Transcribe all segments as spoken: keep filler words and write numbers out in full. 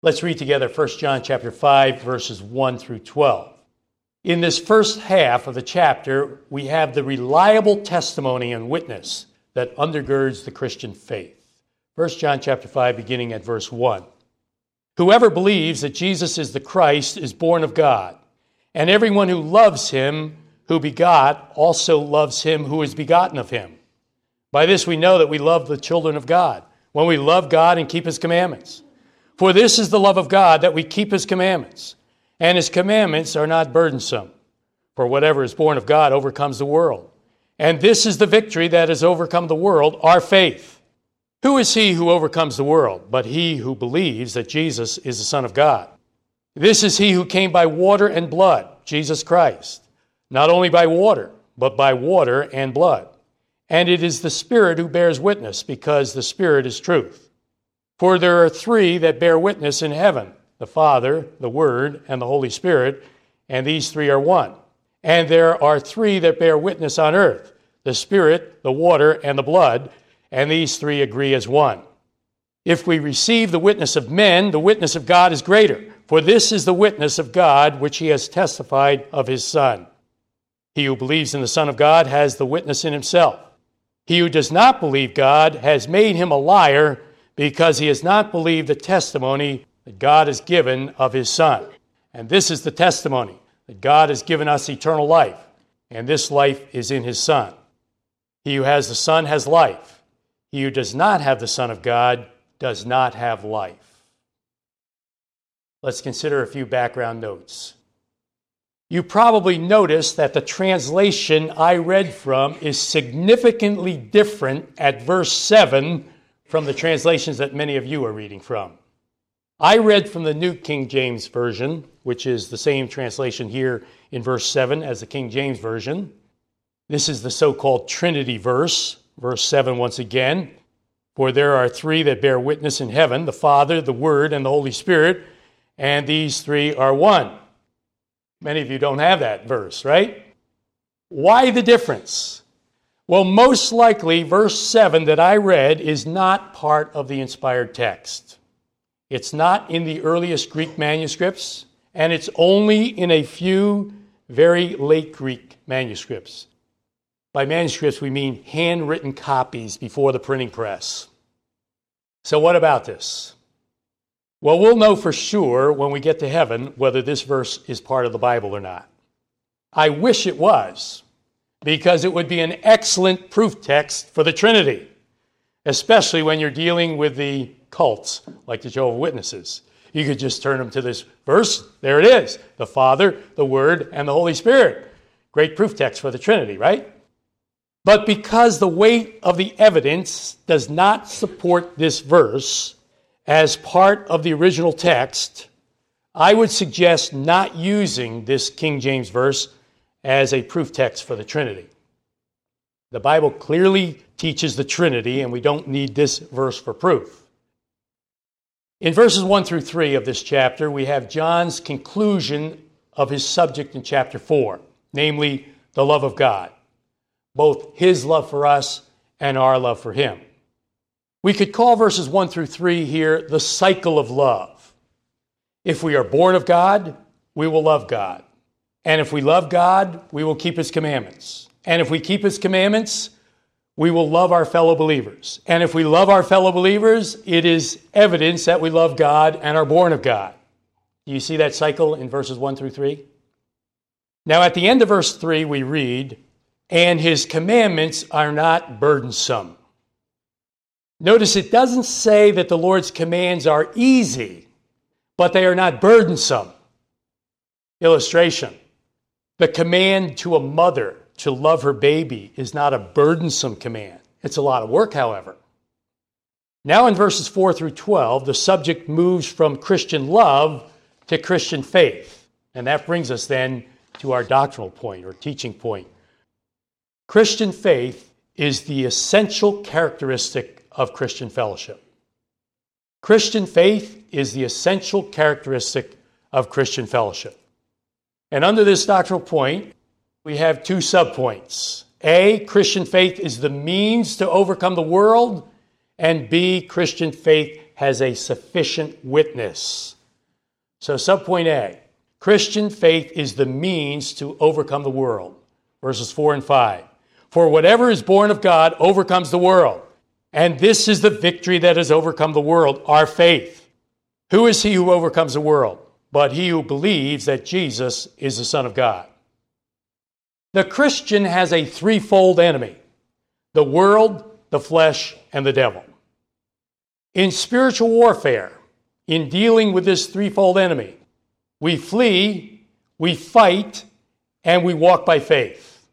Let's read together First John chapter five, verses one through twelve. In this first half of the chapter, we have the reliable testimony and witness that undergirds the Christian faith. First John chapter five, beginning at verse one. Whoever believes that Jesus is the Christ is born of God, and everyone who loves him who begot also loves him who is begotten of him. By this we know that we love the children of God, when we love God and keep his commandments. For this is the love of God, that we keep his commandments, and his commandments are not burdensome. For whatever is born of God overcomes the world. And this is the victory that has overcome the world, our faith. Who is he who overcomes the world, but he who believes that Jesus is the Son of God? This is he who came by water and blood, Jesus Christ. Not only by water, but by water and blood. And it is the Spirit who bears witness, because the Spirit is truth. For there are three that bear witness in heaven, the Father, the Word, and the Holy Spirit, and these three are one. And there are three that bear witness on earth, the Spirit, the water, and the blood, and these three agree as one. If we receive the witness of men, the witness of God is greater, for this is the witness of God which he has testified of his Son. He who believes in the Son of God has the witness in himself. He who does not believe God has made him a liar, because he has not believed the testimony that God has given of his Son. And this is the testimony, that God has given us eternal life, and this life is in his Son. He who has the Son has life. He who does not have the Son of God does not have life. Let's consider a few background notes. You probably noticed that the translation I read from is significantly different at verse seven from the translations that many of you are reading from. I read from the New King James Version, which is the same translation here in verse seven as the King James Version. This is the so-called Trinity verse, verse seven once again. For there are three that bear witness in heaven, the Father, the Word, and the Holy Spirit, and these three are one. Many of you don't have that verse, right? Why the difference? Well, most likely, verse seven that I read is not part of the inspired text. It's not in the earliest Greek manuscripts, and it's only in a few very late Greek manuscripts. By manuscripts, we mean handwritten copies before the printing press. So what about this? Well, we'll know for sure when we get to heaven whether this verse is part of the Bible or not. I wish it was, because it would be an excellent proof text for the Trinity, especially when you're dealing with the cults like the Jehovah's Witnesses. You could just turn them to this verse. There it is, the Father, the Word, and the Holy Spirit. Great proof text for the Trinity, right? But because the weight of the evidence does not support this verse as part of the original text, I would suggest not using this King James verse as a proof text for the Trinity. The Bible clearly teaches the Trinity, and we don't need this verse for proof. In verses one through three of this chapter, we have John's conclusion of his subject in chapter four, namely the love of God, both his love for us and our love for him. We could call verses one through three here the cycle of love. If we are born of God, we will love God. And if we love God, we will keep his commandments. And if we keep his commandments, we will love our fellow believers. And if we love our fellow believers, it is evidence that we love God and are born of God. Do you see that cycle in verses one through three? Now, at the end of verse three, we read, and his commandments are not burdensome. Notice it doesn't say that the Lord's commands are easy, but they are not burdensome. Illustration. The command to a mother to love her baby is not a burdensome command. It's a lot of work, however. Now in verses four through twelve, the subject moves from Christian love to Christian faith. And that brings us then to our doctrinal point or teaching point. Christian faith is the essential characteristic of Christian fellowship. Christian faith is the essential characteristic of Christian fellowship. And under this doctrinal point, we have two subpoints. A, Christian faith is the means to overcome the world, and B, Christian faith has a sufficient witness. So subpoint A, Christian faith is the means to overcome the world. Verses four and five. For whatever is born of God overcomes the world. And this is the victory that has overcome the world, our faith. Who is he who overcomes the world? But he who believes that Jesus is the Son of God. The Christian has a threefold enemy: the world, the flesh, and the devil. In spiritual warfare, in dealing with this threefold enemy, we flee, we fight, and we walk by faith.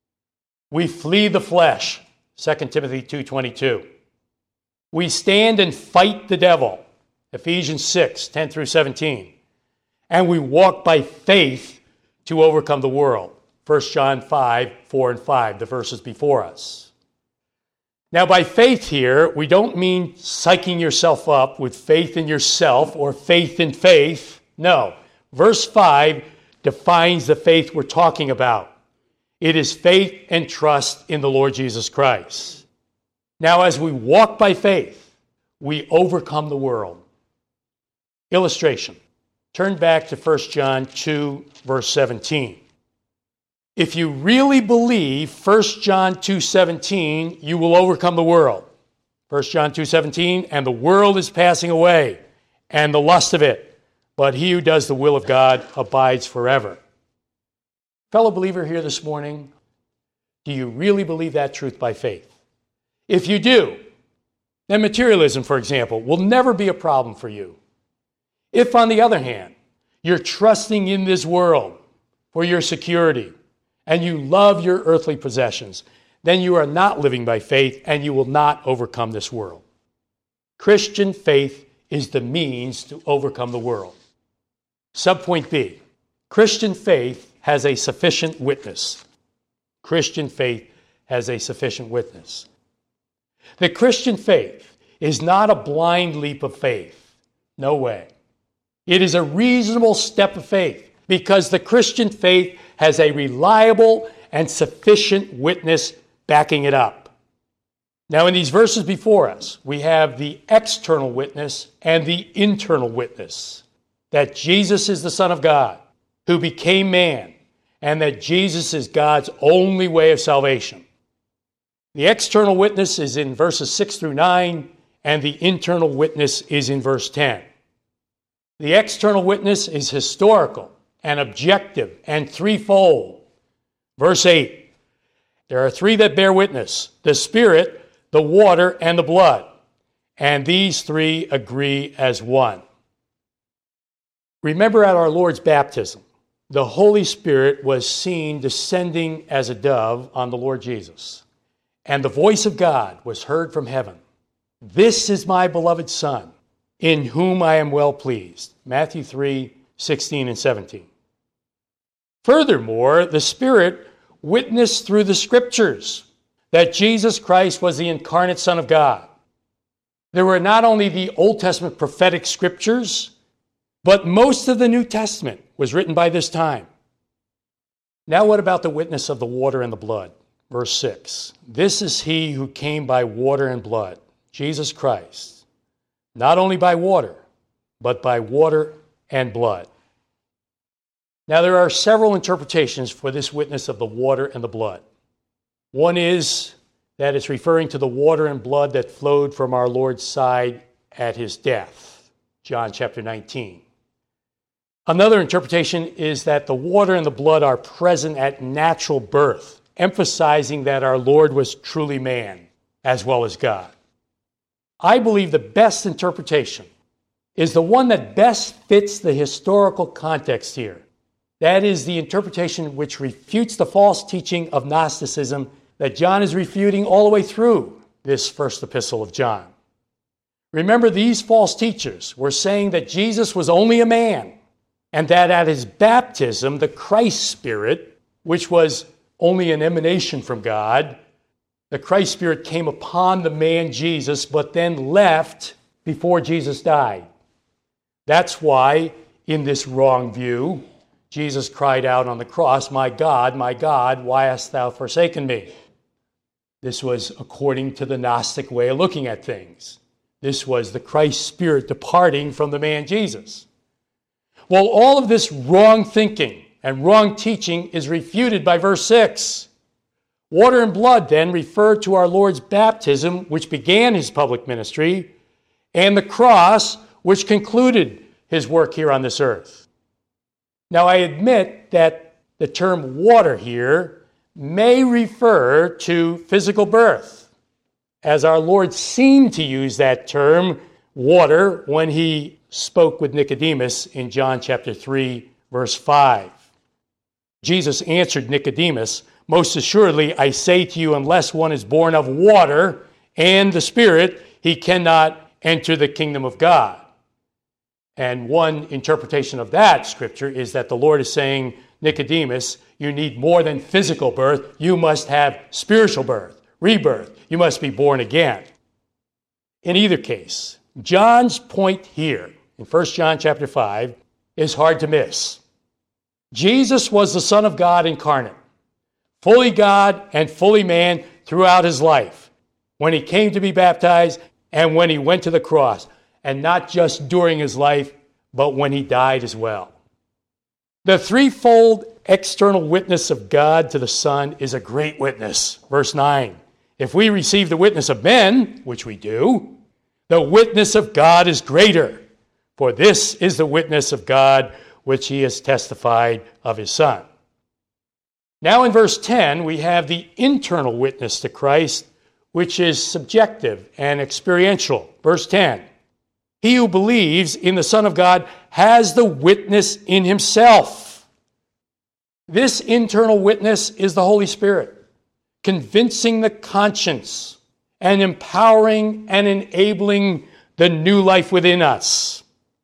We flee the flesh, Second Timothy two twenty-two. We stand and fight the devil, Ephesians six ten through seventeen. And we walk by faith to overcome the world, First John five four and five, the verses before us. Now, by faith here, we don't mean psyching yourself up with faith in yourself or faith in faith. No. Verse five defines the faith we're talking about. It is faith and trust in the Lord Jesus Christ. Now, as we walk by faith, we overcome the world. Illustration. Turn back to First John two, verse seventeen. If you really believe First John two seventeen, you will overcome the world. First John two seventeen, and the world is passing away, and the lust of it, but he who does the will of God abides forever. Fellow believer here this morning, do you really believe that truth by faith? If you do, then materialism, for example, will never be a problem for you. If, on the other hand, you're trusting in this world for your security, and you love your earthly possessions, then you are not living by faith, and you will not overcome this world. Christian faith is the means to overcome the world. Subpoint B, Christian faith has a sufficient witness. Christian faith has a sufficient witness. The Christian faith is not a blind leap of faith. No way. It is a reasonable step of faith because the Christian faith has a reliable and sufficient witness backing it up. Now, in these verses before us, we have the external witness and the internal witness that Jesus is the Son of God who became man, and that Jesus is God's only way of salvation. The external witness is in verses six through nine, and the internal witness is in verse ten. The external witness is historical and objective and threefold. Verse eight, there are three that bear witness: the Spirit, the water, and the blood. And these three agree as one. Remember at our Lord's baptism, the Holy Spirit was seen descending as a dove on the Lord Jesus. And the voice of God was heard from heaven. This is my beloved Son, in whom I am well pleased. Matthew three, sixteen and seventeen. Furthermore, the Spirit witnessed through the Scriptures that Jesus Christ was the incarnate Son of God. There were not only the Old Testament prophetic Scriptures, but most of the New Testament was written by this time. Now what about the witness of the water and the blood? Verse six, this is he who came by water and blood, Jesus Christ, not only by water, but by water and blood. Now there are several interpretations for this witness of the water and the blood. One is that it's referring to the water and blood that flowed from our Lord's side at his death, John chapter nineteen. Another interpretation is that the water and the blood are present at natural birth, emphasizing that our Lord was truly man as well as God. I believe the best interpretation is the one that best fits the historical context here. That is the interpretation which refutes the false teaching of Gnosticism that John is refuting all the way through this first epistle of John. Remember, these false teachers were saying that Jesus was only a man, and that at his baptism, the Christ Spirit, which was only an emanation from God, the Christ Spirit came upon the man Jesus, but then left before Jesus died. That's why, in this wrong view, Jesus cried out on the cross, "My God, my God, why hast thou forsaken me?" This was according to the Gnostic way of looking at things. This was the Christ Spirit departing from the man Jesus. Well, all of this wrong thinking and wrong teaching is refuted by verse six. Water and blood then refer to our Lord's baptism, which began his public ministry, and the cross, which concluded his work here on this earth. Now, I admit that the term water here may refer to physical birth, as our Lord seemed to use that term, water, when he spoke with Nicodemus in John chapter three, verse five. Jesus answered Nicodemus, "Most assuredly, I say to you, unless one is born of water and the Spirit, he cannot enter the kingdom of God." And one interpretation of that scripture is that the Lord is saying, Nicodemus, you need more than physical birth. You must have spiritual birth, rebirth. You must be born again. In either case, John's point here in First John chapter five is hard to miss. Jesus was the Son of God incarnate, fully God and fully man throughout his life, when he came to be baptized and when he went to the cross, and not just during his life, but when he died as well. The threefold external witness of God to the Son is a great witness. Verse nine, if we receive the witness of men, which we do, the witness of God is greater, for this is the witness of God which he has testified of his Son. Now in verse ten, we have the internal witness to Christ, which is subjective and experiential. Verse ten, he who believes in the Son of God has the witness in himself. This internal witness is the Holy Spirit, convincing the conscience and empowering and enabling the new life within us.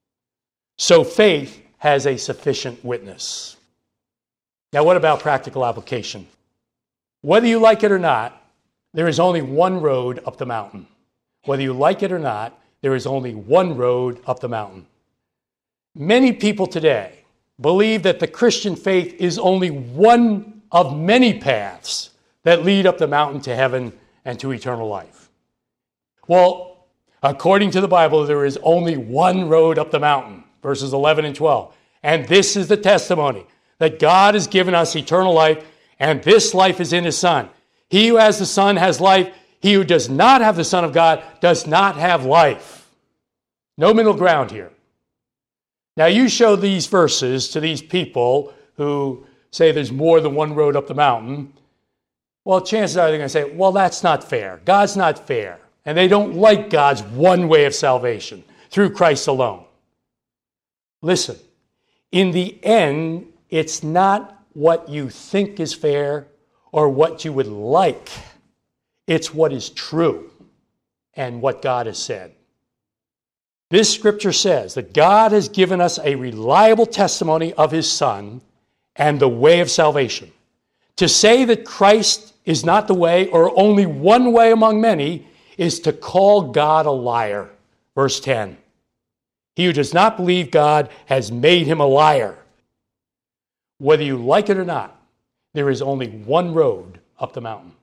So faith has a sufficient witness. Now, what about practical application? Whether you like it or not, there is only one road up the mountain. Whether you like it or not, there is only one road up the mountain. Many people today believe that the Christian faith is only one of many paths that lead up the mountain to heaven and to eternal life. Well, according to the Bible, there is only one road up the mountain, verses eleven and twelve. And this is the testimony, that God has given us eternal life, and this life is in his Son. He who has the Son has life. He who does not have the Son of God does not have life. No middle ground here. Now, you show these verses to these people who say there's more than one road up the mountain. Well, chances are they're going to say, well, that's not fair. God's not fair. And they don't like God's one way of salvation through Christ alone. Listen, in the end, it's not what you think is fair or what you would like. It's what is true and what God has said. This scripture says that God has given us a reliable testimony of his Son and the way of salvation. To say that Christ is not the way or only one way among many is to call God a liar. Verse ten. He who does not believe God has made him a liar. Whether you like it or not, there is only one road up the mountain.